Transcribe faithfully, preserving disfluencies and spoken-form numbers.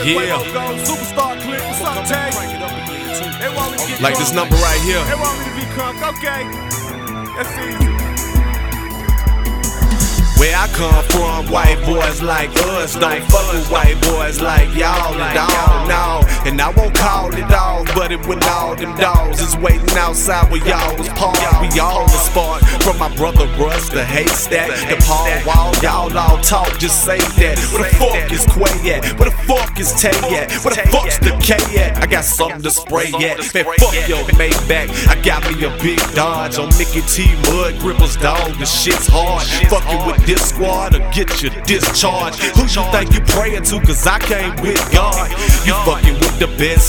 Yeah. Superstar Click, what's up, Tay? Like this number right here. They want me to be crunk, okay. That's easy. Where I come from, white boys like us don't fuck with white boys like y'all and all no. And I won't call it off, but it when all them dogs is waiting outside where y'all was parked. We all was sparked from my brother Russ, the Haystack, the Paul Wall. Y'all all talk, just say that. Where the fuck is Quay at? Where the fuck is Tay at? Where the fuck's the K at? I got something to spray at. Man, fuck your Maybach. I got me a big Dodge on Mickey T Mud Grippers, dog. The shit's hard. Fucking with this squad or get your discharge. Who you think you praying to? Cause I came with God. You fucking with the best